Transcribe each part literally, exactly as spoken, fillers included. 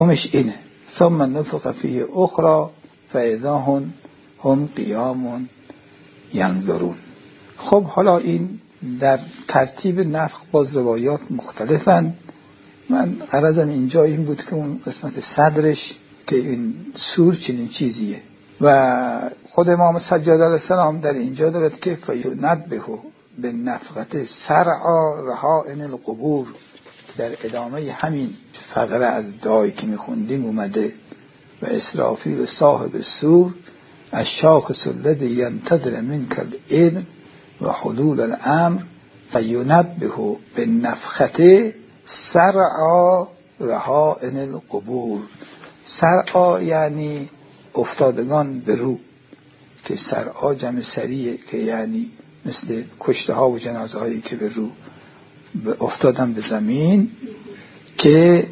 همش اینه ثم نفخ فیه اخرى فاذا هم هم قیام ینظرون. خب حالا این در ترتیب نفخ باز روایات مختلفن. من غرضم اینجا این بود که اون قسمت صدرش که این سور چنین چیزیه و خود امام سجاد علیه السلام در اینجا دارد که فینبه به نفخت سرعا رهائن القبور. در ادامه همین فقره از دعایی که میخوندیم اومده و اسرافیل صاحب سور الشاخص الذی ینتظر منک الاذن و حلول الامر فینبه به نفخت سرعا رهائن القبور. سرعا یعنی افتادگان به رو، که سرعا جمع سریعه که یعنی مثل کشته ها و جنازه هایی که به رو افتادن به زمین، که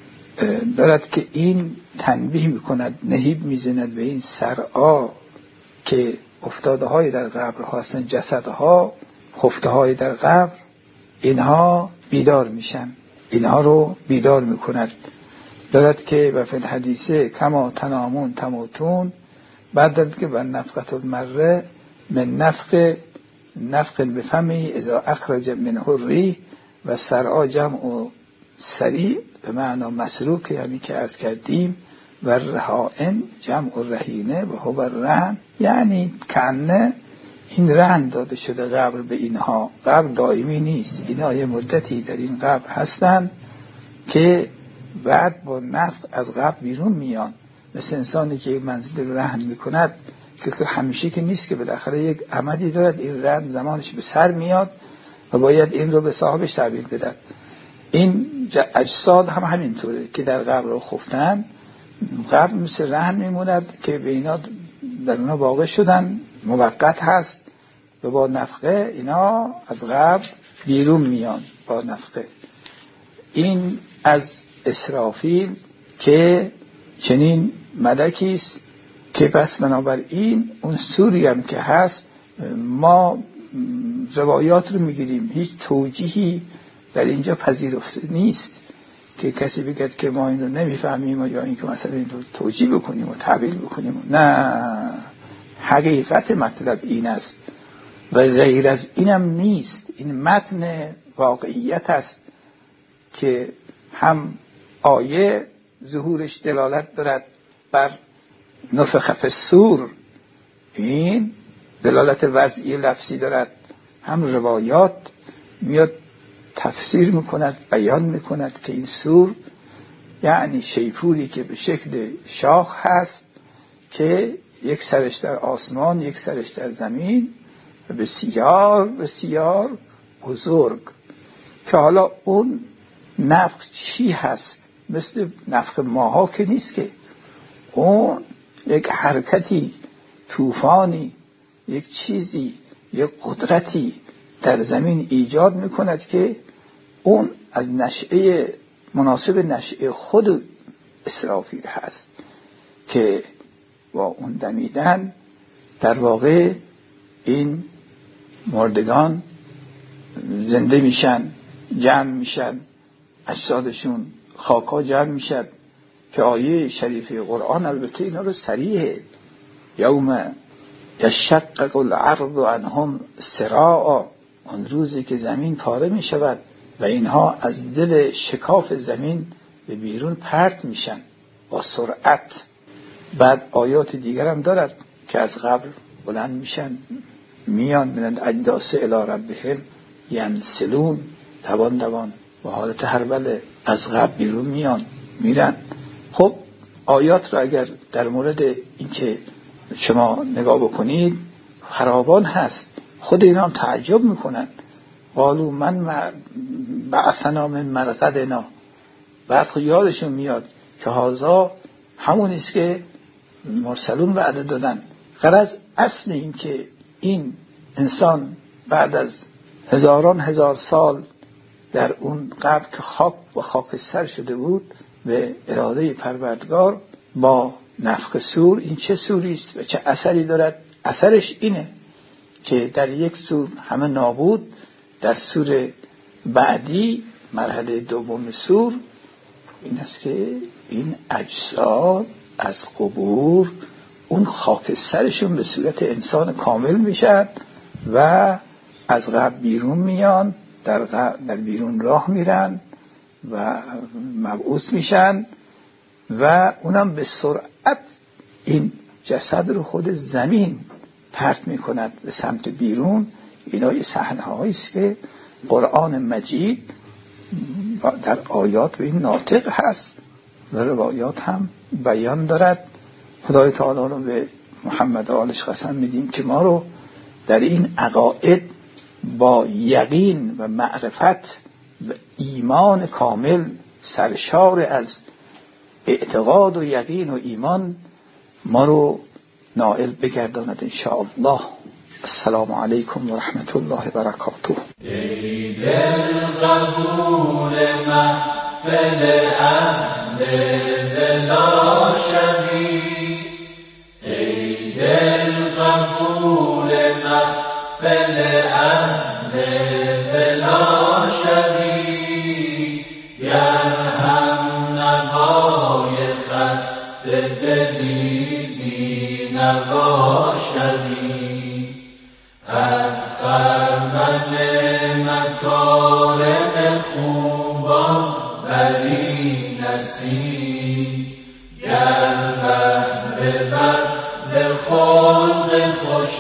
دارد که این تنبیه میکند، نهیب میزند به این سرعا که افتاده های در قبر هستن، جسدها خفته های در قبر، اینها بیدار میشن، اینها رو بیدار میکند. دارد که و فی الحدیثه کما تنامون تموتون. بعد دارد که و نفخت المره من نفخ نفخ بفمی اذا اخرج منه الریح و سرعا جمع سریع به معنی مسروق، یعنی که عرض کردیم، و رهائن جمع رهینه و هو الرهن، یعنی کنه این رهن داده شده قبر به اینها. قبر دائمی نیست، اینها یه مدتی در این قبر هستن که بعد با نفخ از قبر بیرون میان، مثل انسانی که منزل رهن میکند که همیشه که نیست، که بالاخره یک عمدی دارد، این رهن زمانش به سر میاد و باید این رو به صاحبش تحویل بدن. این اجساد هم همینطوره که در قبر رو خفتن، قبر مثل رهن میموند که به اینا در اونا واقع شدن، موقت هست و با نفخه اینا از قبر بیرون میان با نفخه. این از اسرافیل که چنین ملکی است که پس بنابراین اون سوری هم که هست ما روایات رو میگیریم، هیچ توجیهی در اینجا پذیرفته نیست که کسی بگد که ما این رو نمیفهمیم یا این که مثلا این رو توجیه بکنیم و تعبیل بکنیم. نه، حقیقت مطلب این است و غیر از اینم نیست. این متن واقعیت است که هم آیه ظهورش دلالت دارد بر نفخ فی الصور، این دلالت وضعی لفظی دارد، هم روایات میاد تفسیر میکند، بیان میکند که این سور یعنی شیپوری که به شکل شاخ هست که یک سرش در آسمان یک سرش در زمین و بسیار بسیار بزرگ، که حالا اون نفخ چی هست؟ مثل نفخ ماها که نیست، که اون یک حرکتی، طوفانی، یک چیزی، یک قدرتی در زمین ایجاد میکند که اون از نشأه مناسب نشأه خود اسرافیل هست که با اون دمیدن در واقع این مردگان زنده میشن، جمع میشن، اجسادشون خاکا جمع میشد، که آیه شریفه قرآن البته اینا رو صریحه، یوم یشقق الارض عنهم سراعا، اون روزی که زمین پاره می شود و اینها از دل شکاف زمین به بیرون پرت میشن با سرعت. بعد آیات دیگر هم دارد که از قبر بلند میشن، میان من اجداث الی ربهم ینسلون، دوان دوان و حالت هربله از قبر بیرون میان میرن. خب آیات را اگر در مورد اینکه شما نگاه بکنید خرابان هست، خود اینا هم تعجب میکنن، قالوا من بعثنا من مرقدنا. بعد خود یادشون میاد که هازا همون است که مرسلون وعده دادن. غرض اصل این که این انسان بعد از هزاران هزار سال در اون قبر که خاک و خاکستر شده بود به اراده پروردگار با نفخ صور، این چه سوری است و چه اثری دارد؟ اثرش اینه که در یک سور همه نابود، در سور بعدی مرحله دوم سور این است که این اجساد از قبور اون خاکسترشون به صورت انسان کامل میشن و از قبر بیرون میان، در, در بیرون راه میرن و مبعوث میشن و اونم به سرعت این جسد رو خود زمین پرت میکند به سمت بیرون. اینا یه صحنه هایی است که قرآن مجید در آیات به این ناطق هست و روایات هم بیان دارد. خدای تعالی رو به محمد و آلش قسم میدیم که ما رو در این عقاید با یقین و معرفت و ایمان کامل سرشار از اعتقاد و یقین و ایمان ما رو نائل بگرداند ان شاء الله. السلام علیکم و رحمت الله و برکاته. ای دل قبول محفل اهل بلا شبی، ای دل قبول محفل اهل بلا شبی، گر هم نوای خسته دلی بی نوا شبی، از خرمن مکارم خوبان بری نصیب، گر بهره بر ز خلق خوش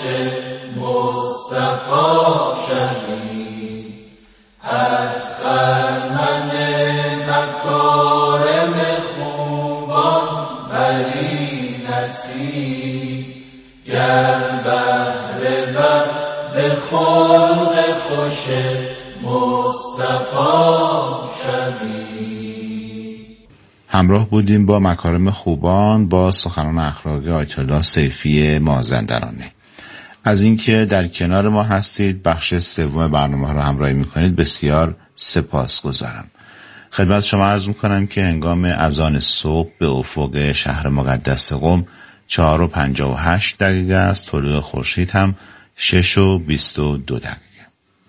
مصطفی شوی، از خرمن مکارم خوبان بری نصیب، گر بهره بر ز خلق خوش مصطفی شوی. همراه بودیم با مکارم خوبان با سخنان اخلاقی آیت الله سیفی مازندرانی. از اینکه در کنار ما هستید، بخش سوم برنامه رو همراهی میکنید، بسیار سپاسگزارم. خدمت شما عرض میکنم که هنگام اذان صبح به افق شهر مقدس قم چهار و پنجاه و هشت دقیقه است. طلوع خورشید هم شش و بیست و دو دقیقه.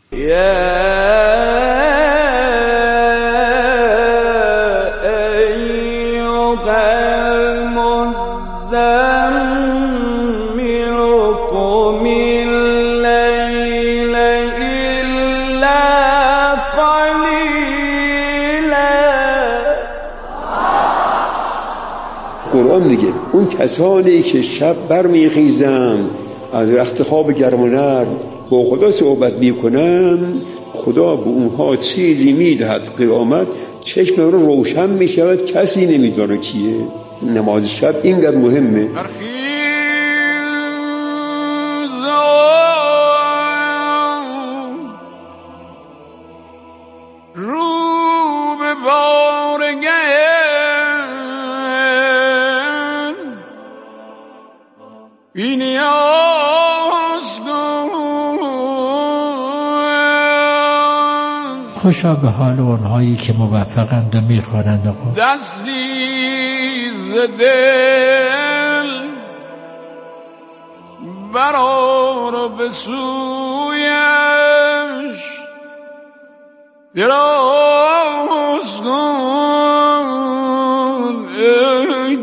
قرآن میگه اون کسانی که شب برمیخیزند از رخت خواب گرم و نرم با خدا صحبت میکنن، خدا به اونها چیزی میدهد قیامت چشم رو روشن میشود، کسی نمیدونه کیه. نماز شب اینقدر مهمه. رو به بارگه بینی خوشا به حال اونهایی که موفقند و میخوانند دستی ز دل برآر به سویش دراز کن ای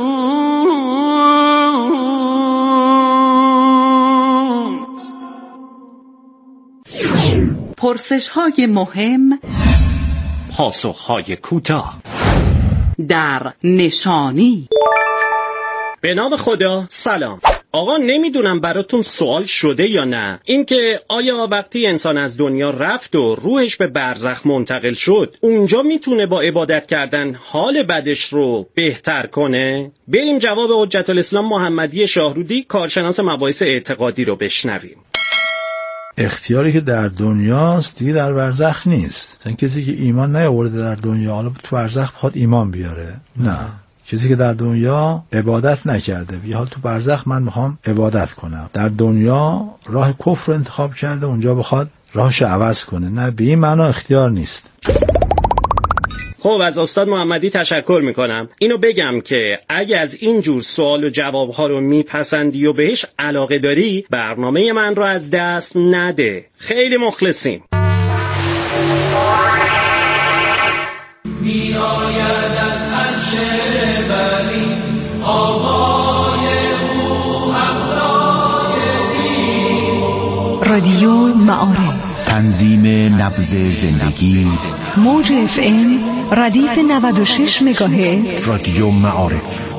دوست. پرسش‌های مهم، پاسخ‌های کوتاه در نشانی. به نام خدا. سلام آقا، نمیدونم براتون سوال شده یا نه، اینکه آیا وقتی انسان از دنیا رفت و روحش به برزخ منتقل شد، اونجا میتونه با عبادت کردن حال بدش رو بهتر کنه؟ بریم جواب حجت الاسلام محمدی شاهرودی، کارشناس مباحث اعتقادی رو بشنویم. اختیاری که در دنیاست دیگه در برزخ نیست. مثلا کسی که ایمان نیاورده در دنیا حالا تو برزخ بخواد ایمان بیاره، نه. کسی که در دنیا عبادت نکرده بیا حال تو برزخ من میخوام عبادت کنم، در دنیا راه کفر رو انتخاب کرده، اونجا بخواد راهش عوض کنه، نه، به این معنا اختیار نیست. خب از استاد محمدی تشکر میکنم. اینو بگم که اگه از اینجور سوال و جوابها رو میپسندی و بهش علاقه داری، برنامه من رو از دست نده. خیلی مخلصیم. می آید رادیو معارف، تنظیم نبض زندگی، موج اف ام ردیف نود و شش مگاهرتز. رادیو معارف.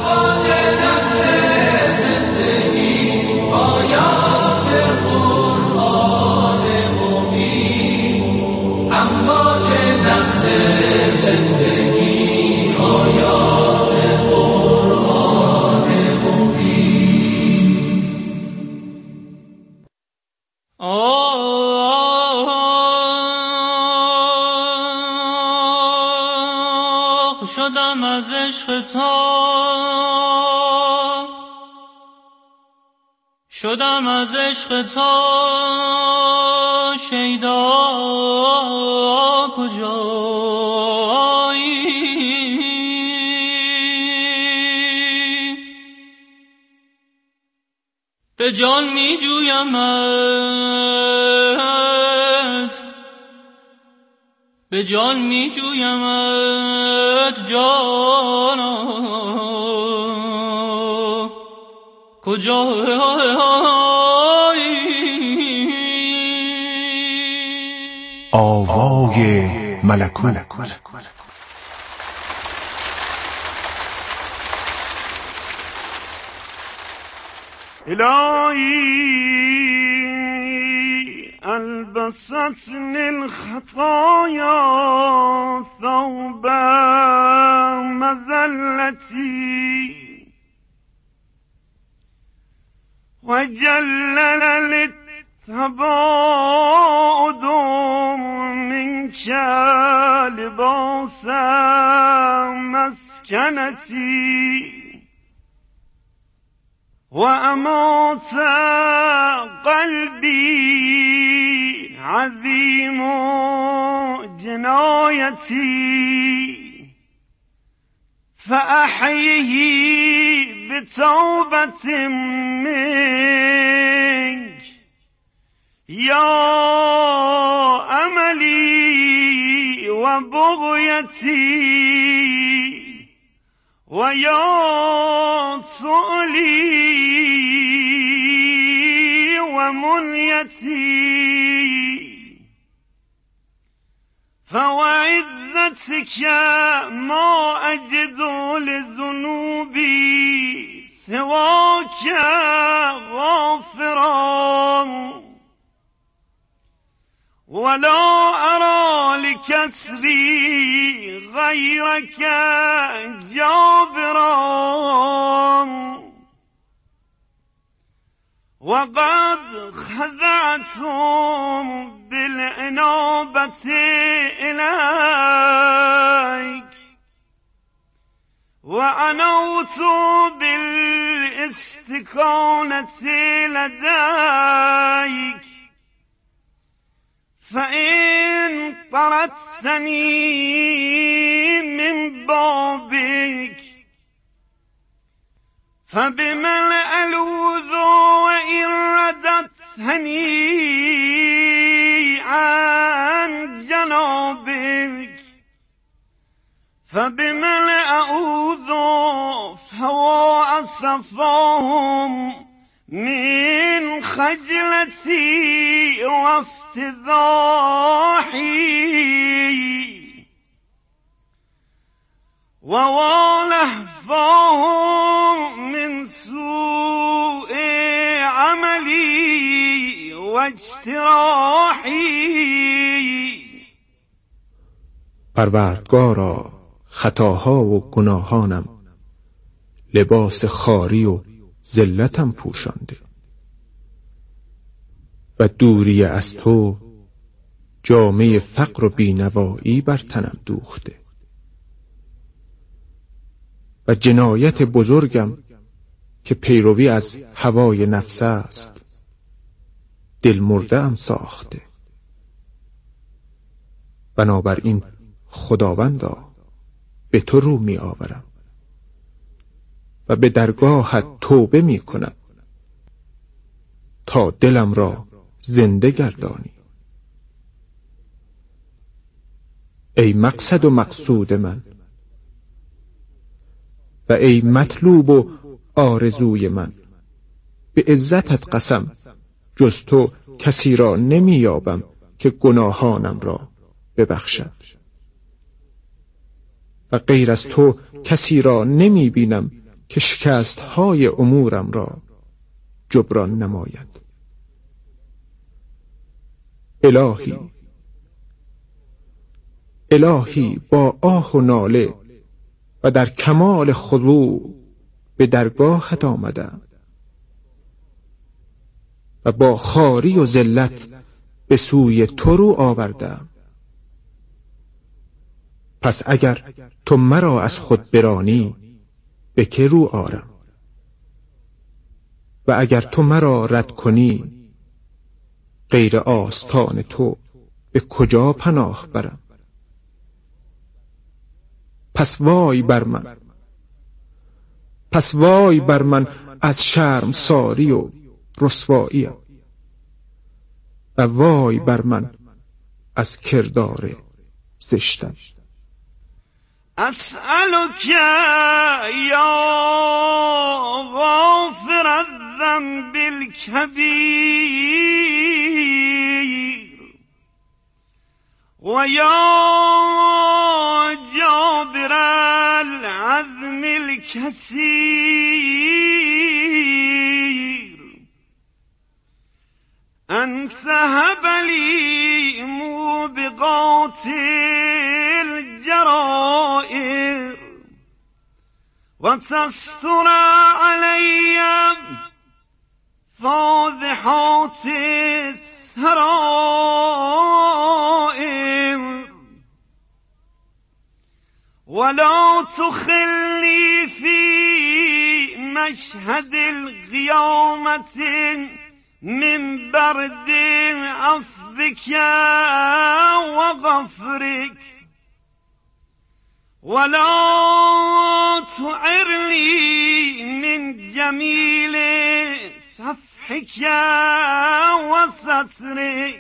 شدم از عشق تو، شدم از عشق تو شیدا کجایی؟ به جان می جویمت، به جان می جویمت جانا کجایی؟ آوای ملکوت. إلهي ألبستني الخطايا ثوب مذلتي وجلل للتباعد منك لباس مسكنتي وأمات قلبي عظيم جنايتي فأحيه بتوبة منك يا أملي وبغيتي ويا سؤلي ومنيتي فوعزتك ما أجد لذنوبي سواك غافرا ولا أرى لكسري غيرك جابرا وقد خضعتم بالإنابة إليك وأنوت بالاستكانة لديك فإن طردتني من بابك فبمن ألوذ وإن رددتني عن جنابك فبمن أعوذ فهو أصفاهم من خجلتي وافتضاحي ووالهفاهم من سوء عملي واجتراحي. پروردگارا خطاها و گناهانم لباس خواری و ذلتم پوشانده و دوری از تو جامه فقر و بینوایی بر تنم دوخته و جنایت بزرگم که پیروی از هوای نفس است دل مرده ام ساخته. بنابراین خداوندا به تو رو می آورم و به درگاهت توبه می کنم تا دلم را زنده گردانی. ای مقصد و مقصود من، و ای مطلوب و آرزوی من، به عزتت قسم جز تو کسی را نمی یابم که گناهانم را ببخشد و غیر از تو کسی را نمی بینم که شکست های امورم را جبران نماید. الهی الهی با آه و ناله و در کمال خضوع به درگاهت آمدم و با خواری و ذلت به سوی تو رو آوردم. پس اگر تو مرا از خود برانی به که رو آرم و اگر تو مرا رد کنی غیر آستان تو به کجا پناه برم؟ پس وای بر من پس وای بر من از شرمساری و رسواییم و وای بر من از کردار زشتم. اسألك یا غافر الذنب الكبیر و یا جابر العظم الكثیر ان تهب لی موبقات الجرائر و تستر علی فاضحات السرائر ولا تخلي في مشهد القيامة من برد عفوك وغفرك ولا تعرني من جميل صفحك وسترك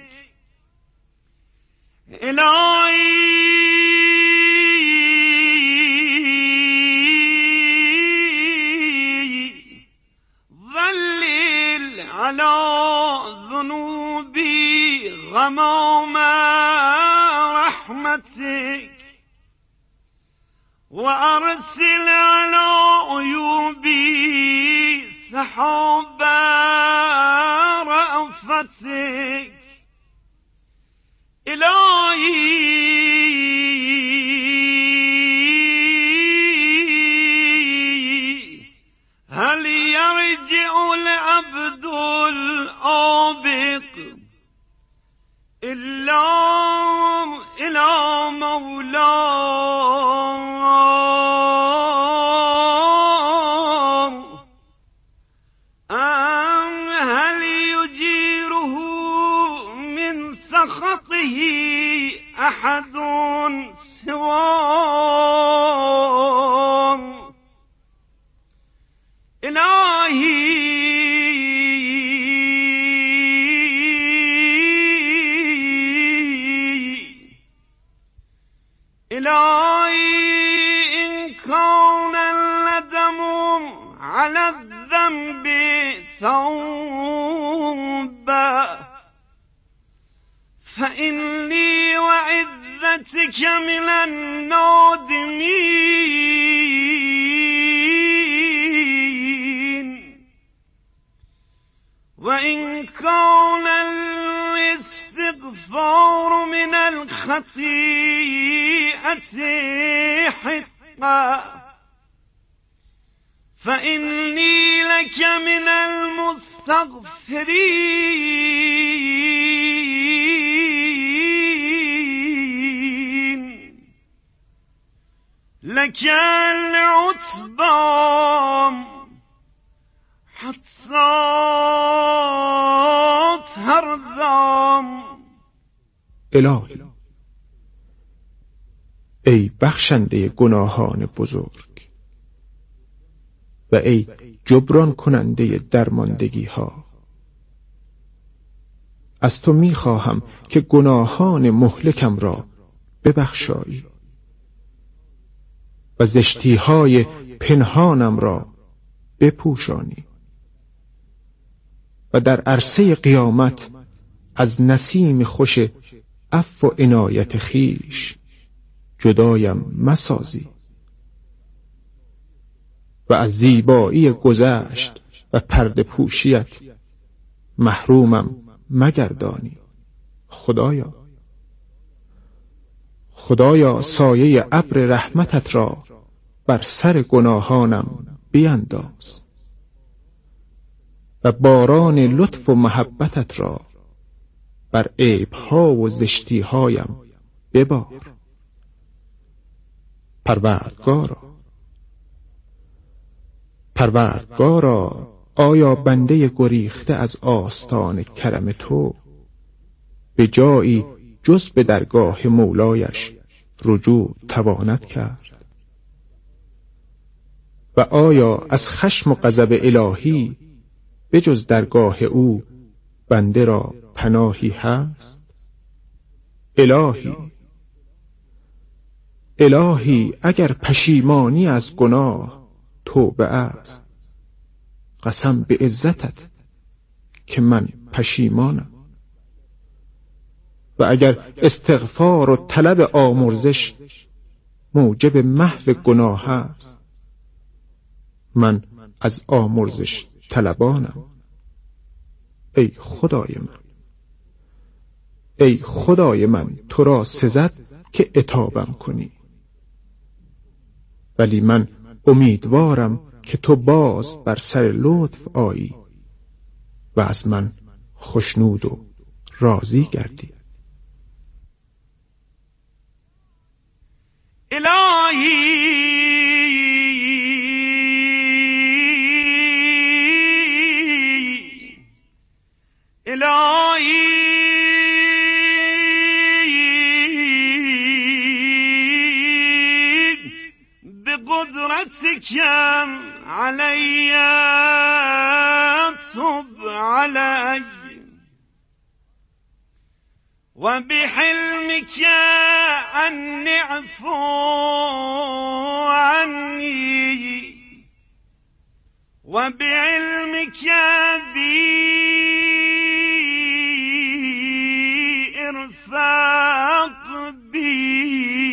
إلهي ظلل على ذنوبي غمام رحمتك وأرسل على عيوبي سحاب رأفتك إلهي هل يرجع العبد الآبق إلا إلى مولاه أم هل يجيره من سخطه أحد سواه إلهي إلهي إن كان الندم على الذنب توبة فإني وعزتك من النادمين وإن كان الاستغفار من الخطيئة حقا فإني لك من المستغفرين لك العتبى حتى ترضى. الهی ای بخشنده گناهان بزرگ و ای جبران کننده درماندگی ها، از تو می خواهم که گناهان مهلکم را ببخشایی و زشتی های پنهانم را بپوشانی و در عرصه قیامت از نسیم خوش عفو و عنایت خیش جدایم مسازی و از زیبایی گذشت و پرده پوشیت محرومم مگردانی. خدایا خدایا سایه ابر رحمتت را بر سر گناهانم بینداز و باران لطف و محبتت را بر عیبها و زشتیهایم ببار. پروردگارا پروردگارا آیا بنده گریخته از آستان کرم تو به جایی جز به درگاه مولایش رجوع تواند کرد؟ و آیا از خشم و غضب الهی به جز درگاه او بنده را پناهی هست؟ الهی الهی اگر پشیمانی از گناه توبه است، قسم به عزتت که من پشیمانم. و اگر استغفار و طلب آمرزش موجب محو گناه است، من از آمرزش طلبانم. ای خدای من ای خدای من تو را سزد که عتابم کنی، ولی من امیدوارم که تو باز بر سر لطف آیی و از من خوشنود و راضی گردی. الهی الهی بقدرتك علي تب علي وبحلمك أن اعفو عني وبعلمك بي ارفق بي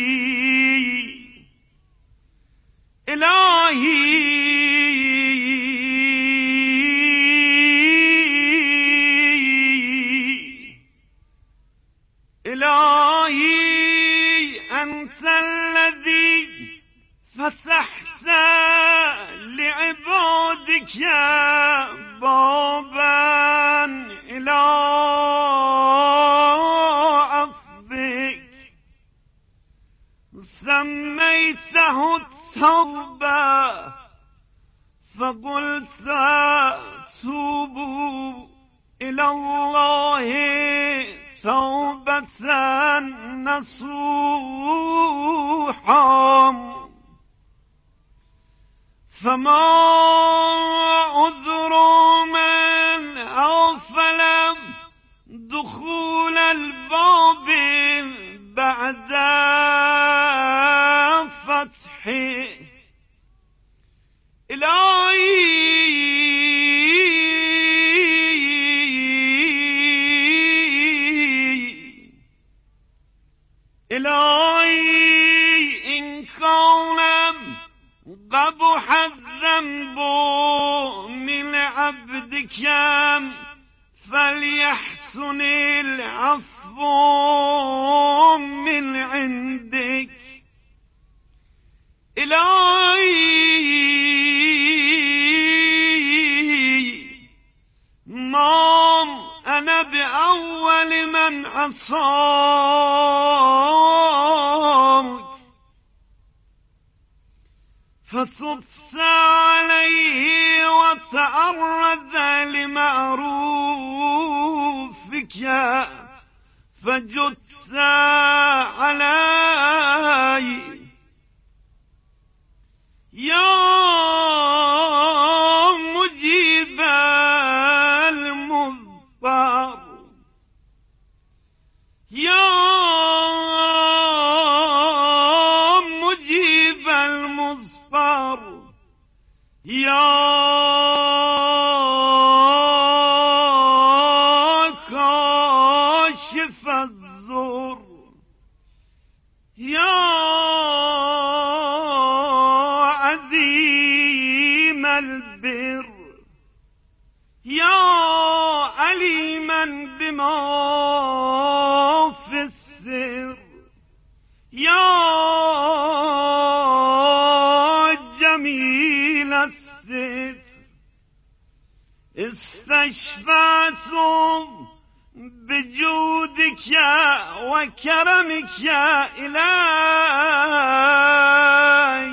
إلهي إلهي أنت الذي فتحت لعبادك بابا إلى عفوك سميته التوبة فقلت توبوا إلى الله توبة نصوحا فما عذر من أغفل دخول الباب بعد فتحه إلهي إلهي إن كان قبح الذنب من عبدك فليحسن العفو من عندك إلهي ما أنا بأول من عصاك فتبت عليه وتعرض لمعروفك فجدت علي يا مجيب المضطر يا مجيب المضطر یا کاشف الضر یا عظیم البر یا علیما بما فی السر یا جمیل الستر استشفعتم بجودك وكرمك إليك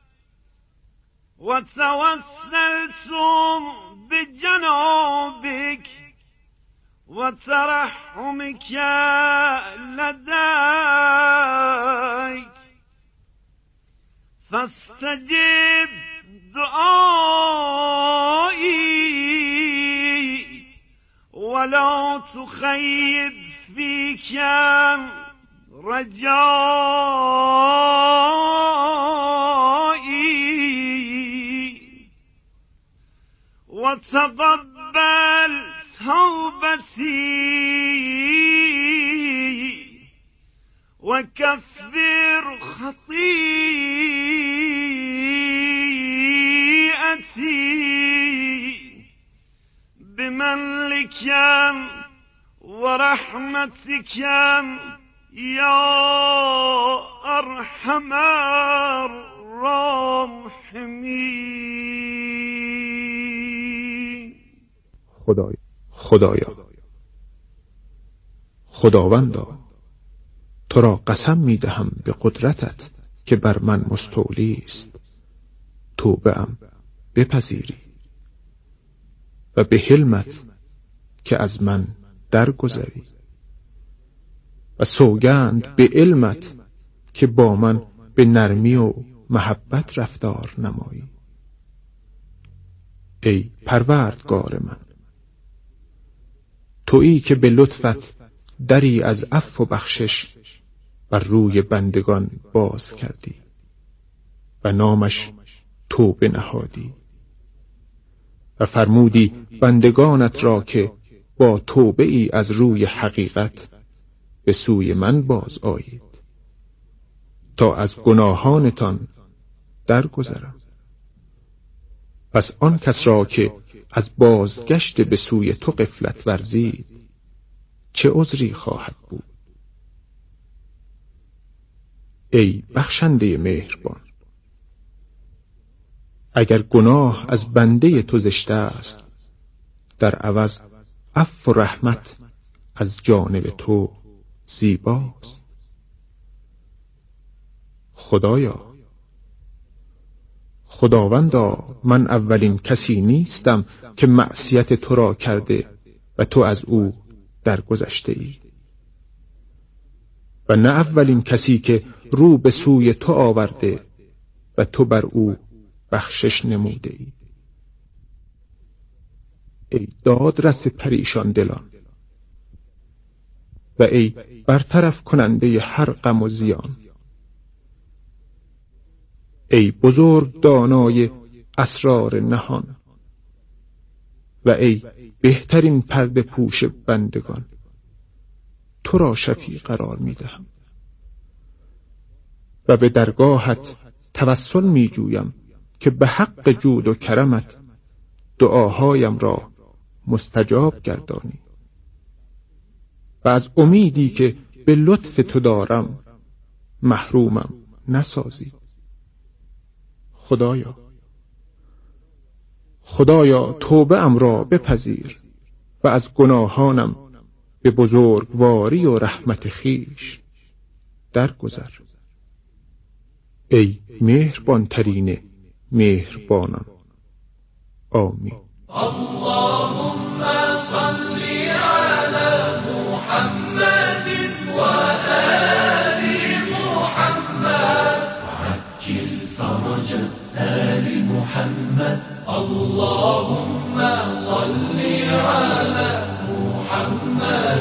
وتوسلتم بجنابك وترحمك لديك فاستجب دعائي ولا تخيب فيك رجائي وتقبل توبتي وكفر خطيئتي بمنك ورحمتك يا أرحم الراحمين. خدایا خدایا خداوندا تو را قسم می دهم به قدرتت که بر من مستولی است، توبه ام بپذیری و به حلمت که از من درگذری و سوگند به علمت که با من به نرمی و محبت رفتار نمایی. ای پروردگار من، تویی که به لطفت دری از عفو و بخشش بر روی بندگان باز کردی و نامش توبه نهادی و فرمودی بندگانت را که با توبه ای از روی حقیقت به سوی من باز آیید تا از گناهانتان درگذرم. پس آن کس را که از بازگشت به سوی تو غفلت ورزید چه عذری خواهد بود؟ ای بخشنده مهربان، اگر گناه از بنده تو زشته است، در عوض عفو و رحمت از جانب تو زیباست. خدایا خداوندا، من اولین کسی نیستم که معصیت تو را کرده و تو از او درگذشته ای و نه اولین کسی که رو به سوی تو آورده و تو بر او بخشش نموده ای. ای دادرس پریشان دلان و ای برطرف کننده هر غم و زیان، ای بزرگ دانای اسرار نهان و ای بهترین پرده پوش بندگان، تو را شفیع قرار می دهم و به درگاهت توسل می جویم که به حق جود و کرمت دعاهایم را مستجاب گردانی و از امیدی که به لطف تو دارم محرومم نسازی. خدایا خدایا توبه ام را بپذیر و از گناهانم به بزرگواری و رحمت خیش درگذر. ای مهربان ترین مهربانان. آمین. اللهم صل على محمد و آل محمد وعجل فرج آل محمد. اللهم صل على محمد